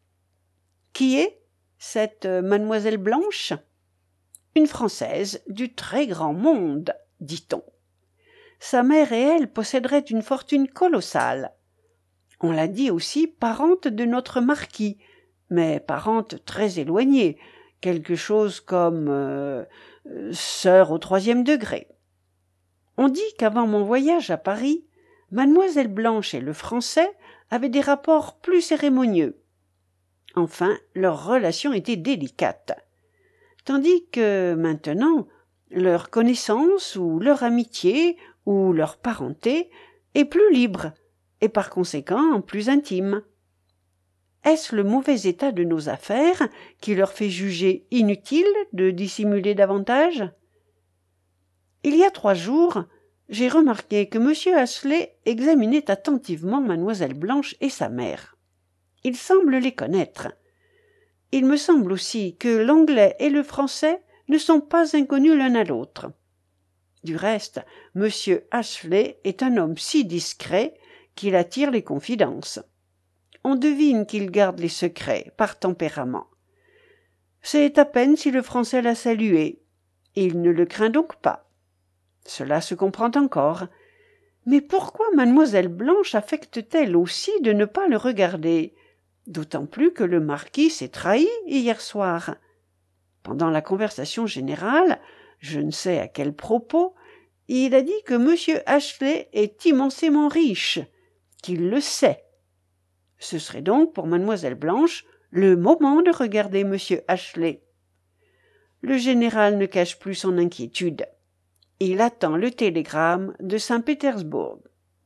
Qui est cette mademoiselle Blanche? Une Française du très grand monde, dit-on. Sa mère et elle posséderaient une fortune colossale. On l'a dit aussi parente de notre marquis, mais parente très éloignée, quelque chose comme euh, sœur au troisième degré. On dit qu'avant mon voyage à Paris, mademoiselle Blanche et le Français avaient des rapports plus cérémonieux. Enfin, leur relation était délicate. Tandis que, maintenant, leur connaissance ou leur amitié ou leur parenté est plus libre et par conséquent plus intime. Est-ce le mauvais état de nos affaires qui leur fait juger inutile de dissimuler davantage? Il y a trois jours, j'ai remarqué que M. Ashley examinait attentivement mademoiselle Blanche et sa mère. Il semble les connaître. Il me semble aussi que l'anglais et le français ne sont pas inconnus l'un à l'autre. Du reste, M. Ashley est un homme si discret qu'il attire les confidences. On devine qu'il garde les secrets par tempérament. C'est à peine si le français l'a salué. Il ne le craint donc pas. Cela se comprend encore. Mais pourquoi mademoiselle Blanche affecte-t-elle aussi de ne pas le regarder? D'autant plus que le marquis s'est trahi hier soir. Pendant la conversation générale, je ne sais à quel propos, il a dit que M. Ashley est immensément riche, qu'il le sait. Ce serait donc pour mademoiselle Blanche le moment de regarder M. Ashley. Le général ne cache plus son inquiétude. Il attend le télégramme de Saint-Pétersbourg.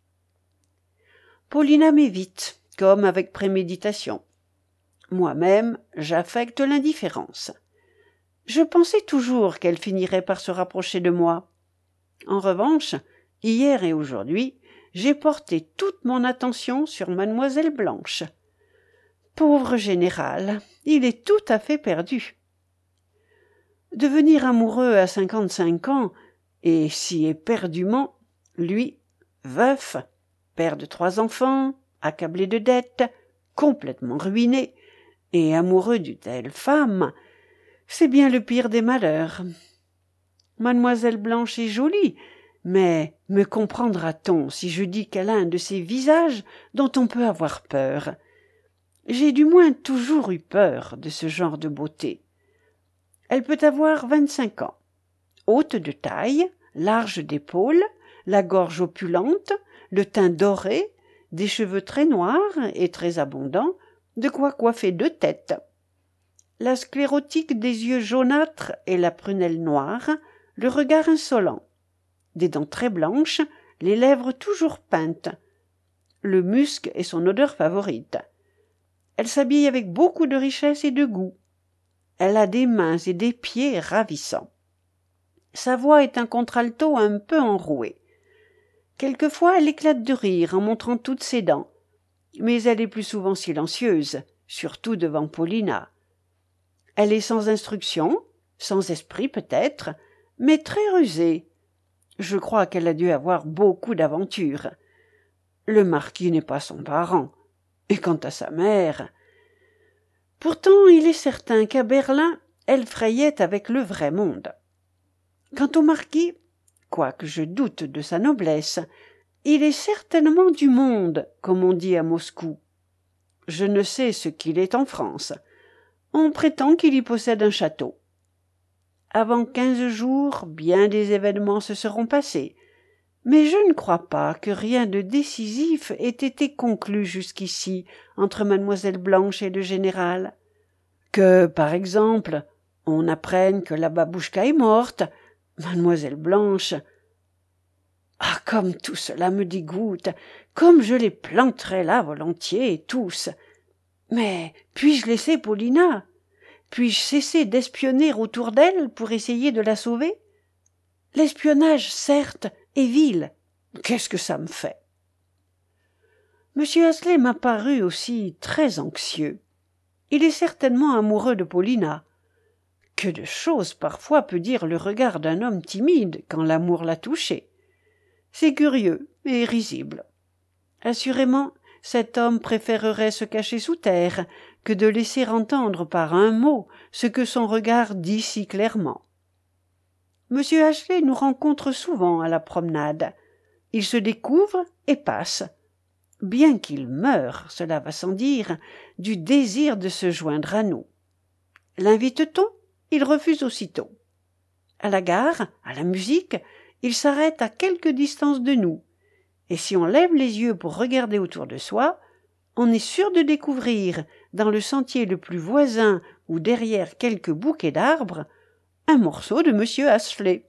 Paulina m'évite, comme avec préméditation. Moi-même, j'affecte l'indifférence. Je pensais toujours qu'elle finirait par se rapprocher de moi. En revanche, hier et aujourd'hui, j'ai porté toute mon attention sur mademoiselle Blanche. Pauvre général, il est tout à fait perdu. Devenir amoureux à cinquante-cinq ans, et si éperdument, lui, veuf, père de trois enfants, accablé de dettes, complètement ruiné, et amoureux d'une telle femme, c'est bien le pire des malheurs. Mademoiselle Blanche est jolie, mais me comprendra-t-on si je dis qu'elle a un de ces visages dont on peut avoir peur? J'ai du moins toujours eu peur de ce genre de beauté. Elle peut avoir vingt-cinq ans, haute de taille, large d'épaules, la gorge opulente, le teint doré, des cheveux très noirs et très abondants, de quoi coiffer deux têtes. La sclérotique des yeux jaunâtres et la prunelle noire, le regard insolent. Des dents très blanches, les lèvres toujours peintes. Le musc est son odeur favorite. Elle s'habille avec beaucoup de richesse et de goût. Elle a des mains et des pieds ravissants. Sa voix est un contralto un peu enroué. Quelquefois, elle éclate de rire en montrant toutes ses dents, mais elle est plus souvent silencieuse, surtout devant Paulina. Elle est sans instruction, sans esprit peut-être, mais très rusée. Je crois qu'elle a dû avoir beaucoup d'aventures. Le marquis n'est pas son parent. Et quant à sa mère... Pourtant, il est certain qu'à Berlin, elle frayait avec le vrai monde. Quant au marquis, quoique je doute de sa noblesse, il est certainement du monde, comme on dit à Moscou. Je ne sais ce qu'il est en France. On prétend qu'il y possède un château. Avant quinze jours, bien des événements se seront passés, mais je ne crois pas que rien de décisif ait été conclu jusqu'ici entre mademoiselle Blanche et le général. Que, par exemple, on apprenne que la babouchka est morte, mademoiselle Blanche. Ah, comme tout cela me dégoûte, comme je les planterais là volontiers, tous. Mais puis-je laisser Paulina? Puis-je cesser d'espionner autour d'elle pour essayer de la sauver? L'espionnage, certes, est vil. Qu'est-ce que ça me fait? Monsieur Astley m'a paru aussi très anxieux. Il est certainement amoureux de Paulina. Que de choses parfois peut dire le regard d'un homme timide quand l'amour l'a touché. C'est curieux et risible. Assurément, cet homme préférerait se cacher sous terre que de laisser entendre par un mot ce que son regard dit si clairement. Monsieur Ashley nous rencontre souvent à la promenade. Il se découvre et passe. Bien qu'il meure, cela va sans dire, du désir de se joindre à nous. L'invite-t-on? Il refuse aussitôt. À la gare, à la musique, il s'arrête à quelque distance de nous, et si on lève les yeux pour regarder autour de soi, on est sûr de découvrir, dans le sentier le plus voisin ou derrière quelques bouquets d'arbres, un morceau de monsieur Ashley.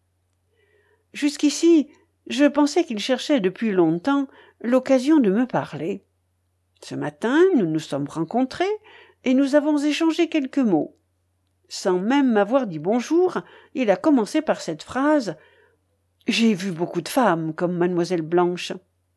Jusqu'ici, je pensais qu'il cherchait depuis longtemps l'occasion de me parler. Ce matin, nous nous sommes rencontrés et nous avons échangé quelques mots. Sans même m'avoir dit bonjour, il a commencé par cette phrase « J'ai vu beaucoup de femmes comme mademoiselle Blanche ».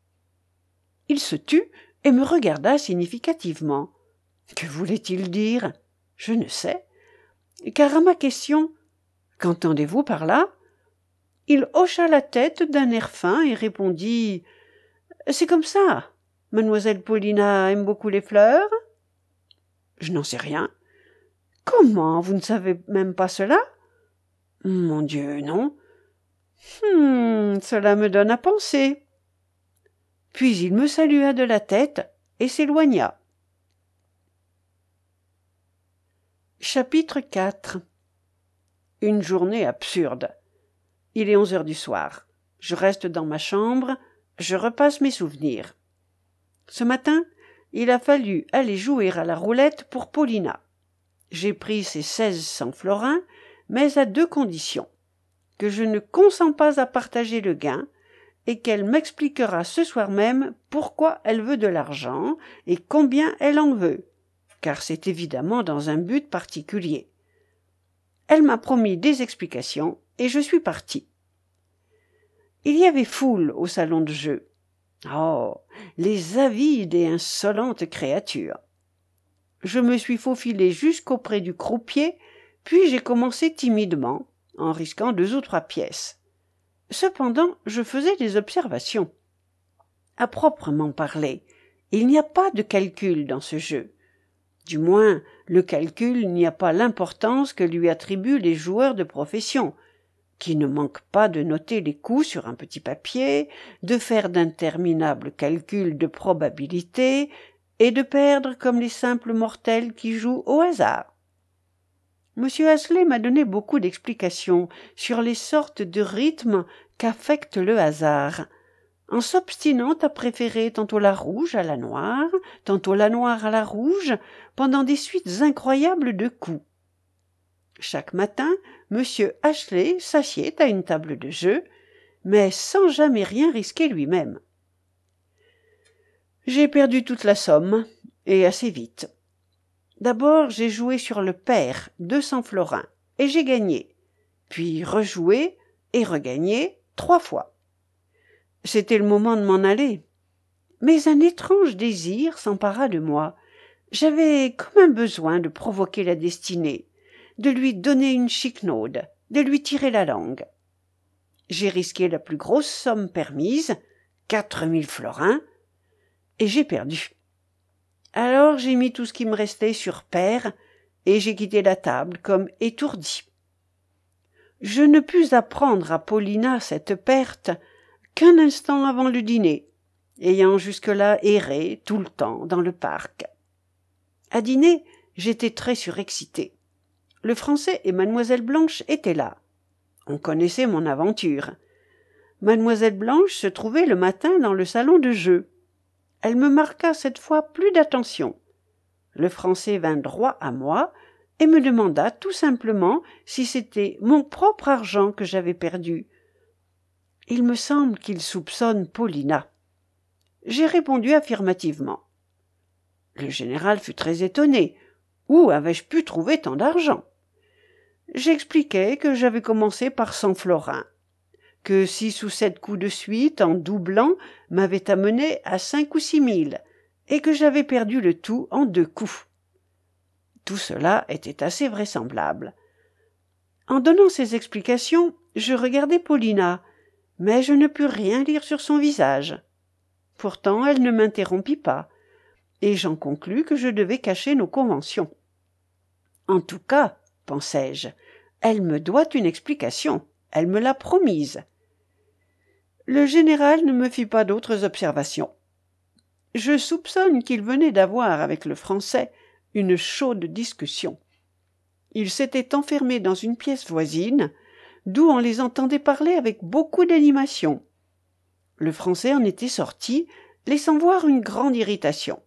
Il se tut et me regarda significativement. Que voulait-il dire? Je ne sais. Car à ma question « Qu'entendez-vous par là ?» il hocha la tête d'un air fin et répondit « C'est comme ça. Mademoiselle Paulina aime beaucoup les fleurs ?» Je n'en sais rien. « Comment, vous ne savez même pas cela ?»« Mon Dieu, non. »« Hum, cela me donne à penser. » Puis il me salua de la tête et s'éloigna. Chapitre quatre. Une journée absurde. Il est onze heures du soir. Je reste dans ma chambre, je repasse mes souvenirs. Ce matin, il a fallu aller jouer à la roulette pour Paulina. J'ai pris ses seize cents florins, mais à deux conditions. Que je ne consens pas à partager le gain, et qu'elle m'expliquera ce soir même pourquoi elle veut de l'argent et combien elle en veut, car c'est évidemment dans un but particulier. Elle m'a promis des explications, et je suis parti. Il y avait foule au salon de jeu. Oh, les avides et insolentes créatures! Je me suis faufilé jusqu'auprès du croupier, puis j'ai commencé timidement, en risquant deux ou trois pièces. Cependant, je faisais des observations. À proprement parler, il n'y a pas de calcul dans ce jeu. Du moins, le calcul n'y a pas l'importance que lui attribuent les joueurs de profession, qui ne manquent pas de noter les coups sur un petit papier, de faire d'interminables calculs de probabilité et de perdre comme les simples mortels qui jouent au hasard. Monsieur Astley m'a donné beaucoup d'explications sur les sortes de rythmes qu'affecte le hasard, en s'obstinant à préférer tantôt la rouge à la noire, tantôt la noire à la rouge, pendant des suites incroyables de coups. Chaque matin, monsieur Ashley s'assied à une table de jeu, mais sans jamais rien risquer lui-même. J'ai perdu toute la somme, et assez vite. D'abord, j'ai joué sur le pair, deux cents florins, et j'ai gagné, puis rejoué et regagné trois fois. C'était le moment de m'en aller. Mais un étrange désir s'empara de moi. J'avais comme un besoin de provoquer la destinée, de lui donner une chiquenaude, de lui tirer la langue. J'ai risqué la plus grosse somme permise, quatre mille florins, et j'ai perdu. Alors j'ai mis tout ce qui me restait sur pair, et j'ai quitté la table comme étourdi. Je ne pus apprendre à Paulina cette perte qu'un instant avant le dîner, ayant jusque-là erré tout le temps dans le parc. À dîner, j'étais très surexcité. Le Français et mademoiselle Blanche étaient là. On connaissait mon aventure. Mademoiselle Blanche se trouvait le matin dans le salon de jeu. Elle me marqua cette fois plus d'attention. Le Français vint droit à moi et me demanda tout simplement si c'était mon propre argent que j'avais perdu. Il me semble qu'il soupçonne Paulina. J'ai répondu affirmativement. Le général fut très étonné. Où avais-je pu trouver tant d'argent? J'expliquai que j'avais commencé par cent florins, que six ou sept coups de suite en doublant m'avaient amené à cinq ou six mille, et que j'avais perdu le tout en deux coups. Tout cela était assez vraisemblable. En donnant ces explications, je regardai Paulina, mais je ne pus rien lire sur son visage. Pourtant, elle ne m'interrompit pas, et j'en conclus que je devais cacher nos conventions. En tout cas, pensai-je, elle me doit une explication, elle me l'a promise. Le général ne me fit pas d'autres observations. Je soupçonne qu'il venait d'avoir avec le Français une chaude discussion. Ils s'étaient enfermés dans une pièce voisine, d'où on les entendait parler avec beaucoup d'animation. Le Français en était sorti, laissant voir une grande irritation.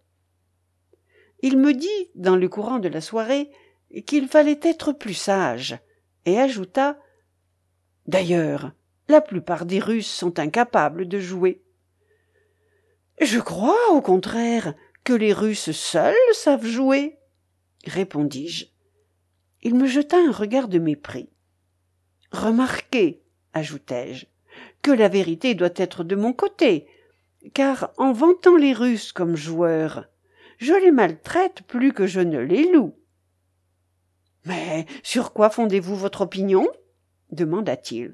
Il me dit, dans le courant de la soirée, qu'il fallait être plus sage, et ajouta « D'ailleurs, la plupart des Russes sont incapables de jouer. »« Je crois, au contraire, que les Russes seuls savent jouer, » répondis-je. Il me jeta un regard de mépris. « Remarquez, » ajoutai-je, « que la vérité doit être de mon côté, car en vantant les Russes comme joueurs, je les maltraite plus que je ne les loue. »« Mais sur quoi fondez-vous votre opinion ?» demanda-t-il.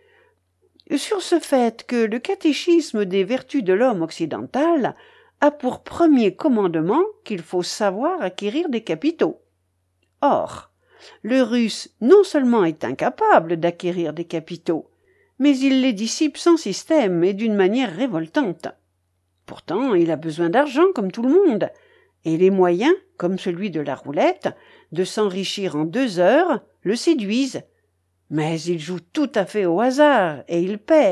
« Sur ce fait que le catéchisme des vertus de l'homme occidental a pour premier commandement qu'il faut savoir acquérir des capitaux. Or, le Russe non seulement est incapable d'acquérir des capitaux, mais il les dissipe sans système et d'une manière révoltante. Pourtant, il a besoin d'argent comme tout le monde, et les moyens, comme celui de la roulette, de s'enrichir en deux heures, le séduisent. Mais il joue tout à fait au hasard, et il perd. »«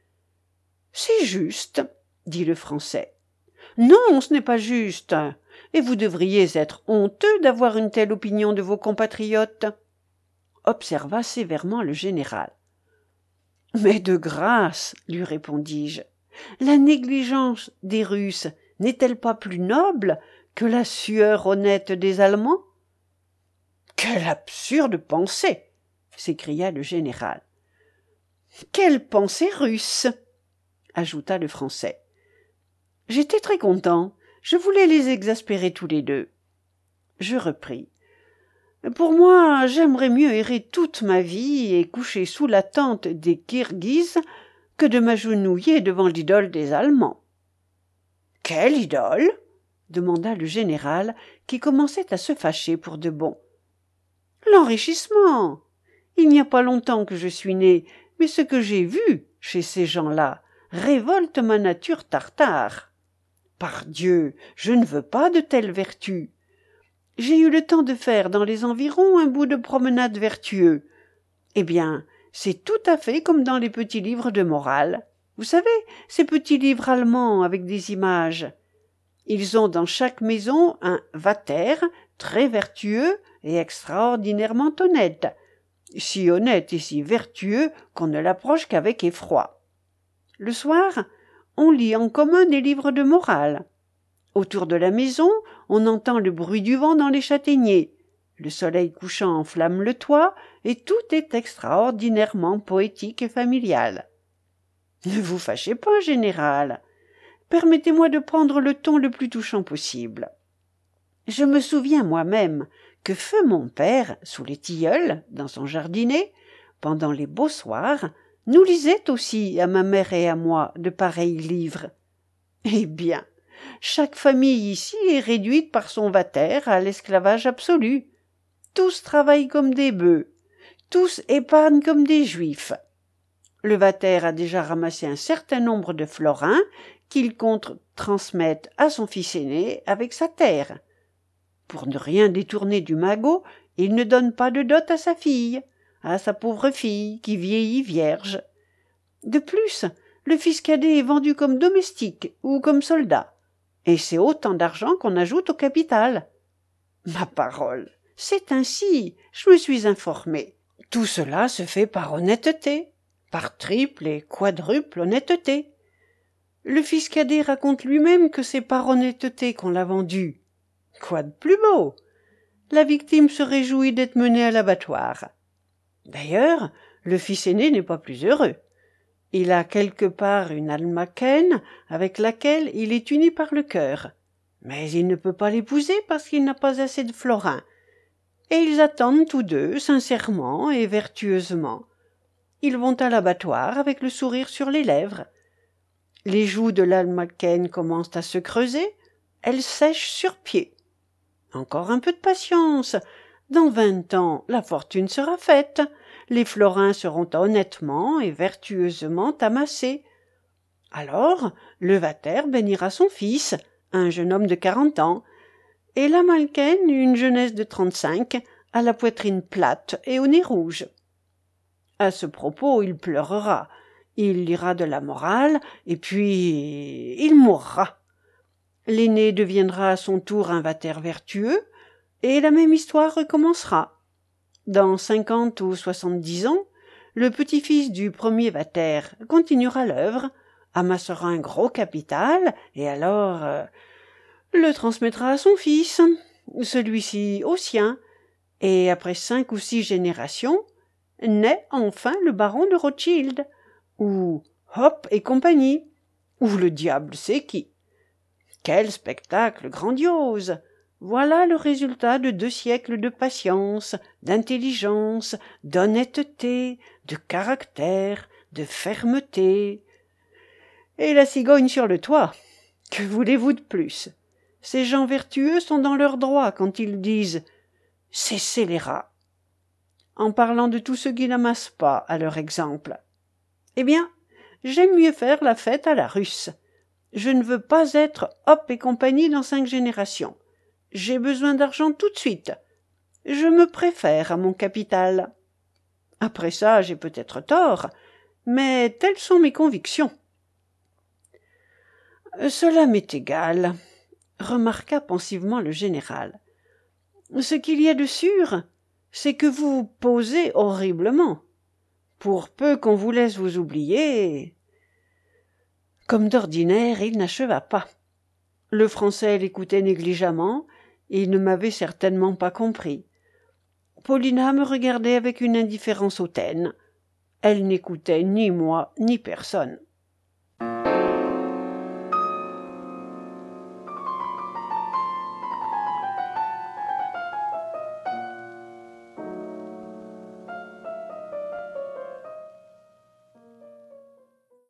C'est juste, » dit le Français. « Non, ce n'est pas juste, et vous devriez être honteux d'avoir une telle opinion de vos compatriotes, » observa sévèrement le général. « Mais de grâce, lui répondis-je, la négligence des Russes n'est-elle pas plus noble que la sueur honnête des Allemands ?»« Quelle absurde pensée !» s'écria le général. « Quelle pensée russe !» ajouta le Français. J'étais très content, je voulais les exaspérer tous les deux. Je repris. « Pour moi, j'aimerais mieux errer toute ma vie et coucher sous la tente des Kirghizes que de m'agenouiller devant l'idole des Allemands. »« Quelle idole ?» demanda le général, qui commençait à se fâcher pour de bon. « L'enrichissement. Il n'y a pas longtemps que je suis né, mais ce que j'ai vu chez ces gens-là révolte ma nature tartare. Pardieu, je ne veux pas de telles vertus. J'ai eu le temps de faire dans les environs un bout de promenade vertueux. Eh bien, c'est tout à fait comme dans les petits livres de morale. Vous savez, ces petits livres allemands avec des images. Ils ont dans chaque maison un vater très vertueux et extraordinairement honnête, si honnête et si vertueux qu'on ne l'approche qu'avec effroi. Le soir, on lit en commun des livres de morale. Autour de la maison, on entend le bruit du vent dans les châtaigniers. Le soleil couchant enflamme le toit, et tout est extraordinairement poétique et familial. Ne vous fâchez pas, général. Permettez-moi de prendre le ton le plus touchant possible. Je me souviens moi-même que feu mon père, sous les tilleuls, dans son jardinet, pendant les beaux soirs, nous lisait aussi à ma mère et à moi de pareils livres. Eh bien, chaque famille ici est réduite par son vater à l'esclavage absolu. Tous travaillent comme des bœufs, tous épargnent comme des juifs. Le vater a déjà ramassé un certain nombre de florins qu'il compte transmettre à son fils aîné avec sa terre. Pour ne rien détourner du magot, il ne donne pas de dot à sa fille, à sa pauvre fille qui vieillit vierge. De plus, le fils cadet est vendu comme domestique ou comme soldat, et c'est autant d'argent qu'on ajoute au capital. Ma parole, c'est ainsi, je me suis informé. Tout cela se fait par honnêteté, par triple et quadruple honnêteté. Le fils cadet raconte lui-même que c'est par honnêteté qu'on l'a vendu. Quoi de plus beau? La victime se réjouit d'être menée à l'abattoir. D'ailleurs, le fils aîné n'est pas plus heureux. Il a quelque part une almaquène avec laquelle il est uni par le cœur. Mais il ne peut pas l'épouser parce qu'il n'a pas assez de florins. Et ils attendent tous deux, sincèrement et vertueusement. Ils vont à l'abattoir avec le sourire sur les lèvres. Les joues de l'almaquène commencent à se creuser, elles sèchent sur pied. Encore un peu de patience. Dans vingt ans, la fortune sera faite. Les florins seront honnêtement et vertueusement amassés. Alors, le vater bénira son fils, un jeune homme de quarante ans, et la malkaine, une jeunesse de trente-cinq, à la poitrine plate et au nez rouge. À ce propos, il pleurera, il lira de la morale, et puis il mourra. L'aîné deviendra à son tour un vater vertueux, et la même histoire recommencera. Dans cinquante ou soixante-dix ans, le petit-fils du premier vater continuera l'œuvre, amassera un gros capital, et alors euh, le transmettra à son fils, celui-ci au sien, et après cinq ou six générations, naît enfin le baron de Rothschild, ou Hop et compagnie, ou le diable sait qui. Quel spectacle grandiose! Voilà le résultat de deux siècles de patience, d'intelligence, d'honnêteté, de caractère, de fermeté. Et la cigogne sur le toit. Que voulez-vous de plus? Ces gens vertueux sont dans leurs droits quand ils disent « c'est scélérat », en parlant de tous ceux qui n'amassent pas à leur exemple. Eh bien, j'aime mieux faire la fête à la russe. Je ne veux pas être Hop et compagnie dans cinq générations. J'ai besoin d'argent tout de suite. Je me préfère à mon capital. Après ça, j'ai peut-être tort, mais telles sont mes convictions. Cela m'est égal, remarqua pensivement le général. Ce qu'il y a de sûr, c'est que vous vous posez horriblement. Pour peu qu'on vous laisse vous oublier. Comme d'ordinaire, il n'acheva pas. Le français l'écoutait négligemment, et il ne m'avait certainement pas compris. Paulina me regardait avec une indifférence hautaine. Elle n'écoutait ni moi ni personne.